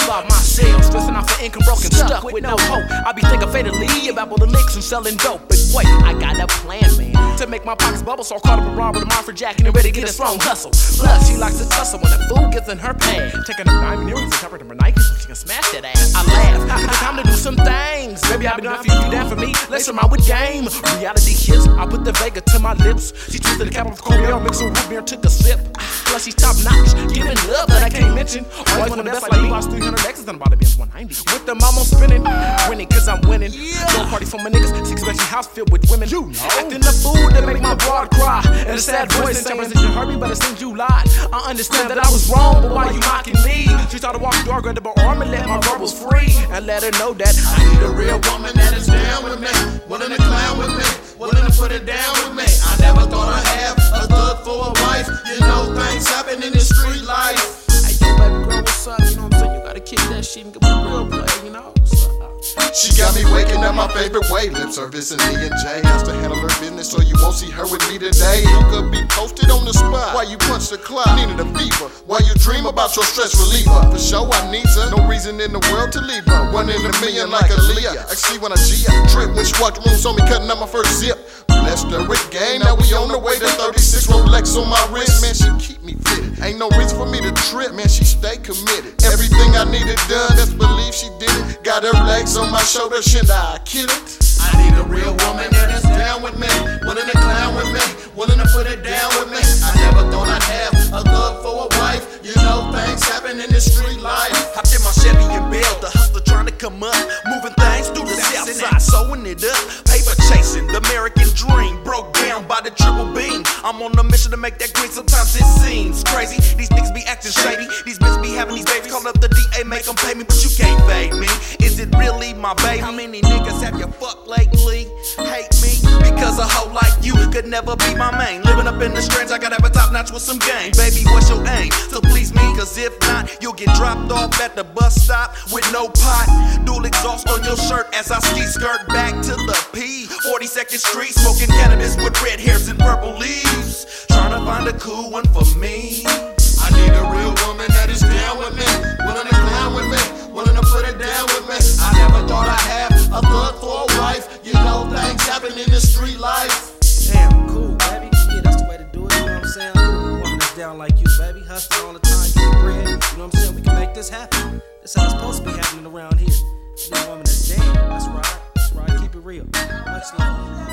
about myself, stressing out for income, broken, stuck with no hope. I be thinking fatally about the licks and selling dope. But wait, I got a plan, man, to make my pockets bubble. So I caught up around with a mind for jacking and ready to get a strong hustle. Plus, she likes to tussle when the food gets in her pad. Taking her diamond earrings and covering her Nike so she can smash that ass. I laugh, it's time to do some things. Baby, I be down for you, you down for me. Let's around with game. Reality hits, I put the Vega to my lips. She twisted the cap of Corbell, mixed with root beer, took a sip. Plus, she's top notch, giving love that I can't mention. Always one of the best like me. Lost 300 X's and about to be 190. With the mom, I'm spinning, winning cause I'm winning. Go party for my niggas, six bedroom house filled with women. You know, acting the fool that make my broad cry. And a sad voice saying that you heard me, but it seems you lied. I understand that I was wrong, but why you mocking me? She started to walk the door, grabbed her arm and let my verbals free. And let her know that I need a real woman that is down with me, willing to clown with me, willing to put it down with me. I never thought I'd have a thug for a wife. You know things happen in the street life. Hey yo, baby girl, what's up? You know what I'm saying? You gotta kick that shit and give me a real play, you know? She got me waking up my favorite way. Lip service and E and J has to handle her business, so you won't see her with me today. You could be posted on the spot while you punch the clock. Needed a fever while you dream about your stress reliever. For sure I need her, no reason in the world to leave her. 1 in a million like Aaliyah. Actually when I trip when she walked the room, saw me cutting out my first zip. Blessed her with game, now we on the way to 36 Rolex on my wrist. Man, she keep me fitted. Ain't no reason for me to trip, man, she stay committed. Everything I needed done, best believe she did it. Got her legs on my shoulder, should I kill it? I need a real woman that is down with me, willing to clown with me, willing to put it down with me. I never thought I'd have a thug for a wife. You know things happen in the street life. Hopped in my Chevy and bailed, the hustler trying to come up, moving things through the south side, sewing it up, paper chasing, the American dream, broke down by the triple beam. I'm on a mission to make that green, sometimes it seems crazy. These niggas be acting shady, these bitches be having these babies, call up the DA, make them pay me, but you can't fade me. Is it really my baby? How many niggas have you fucked lately? Hate me because a hoe like you could never be my main. Living up in the strange, I gotta have a top notch with some game. Baby, what's your aim? To please me, cause if not, you'll get dropped off at the bus stop with no pot. Dual exhaust on your shirt as I ski skirt back to the P. 42nd Street, smoking cannabis with red hairs and purple leaves. Trying to find a cool one for me. I need a real woman that is down with me, willing to clown with me, willing to put it down with me. I never thought I'd have a thug for a wife. You know things happen in the street life. Damn, cool, baby. Yeah, that's the way to do it, you know what I'm saying? Look at a woman that's down like you, baby. Hustling all the time, getting bread. You know what I'm saying? We can make this happen. That's how it's supposed to be happening around here. I need a woman that's down. That's right. That's right. Keep it real. Much love.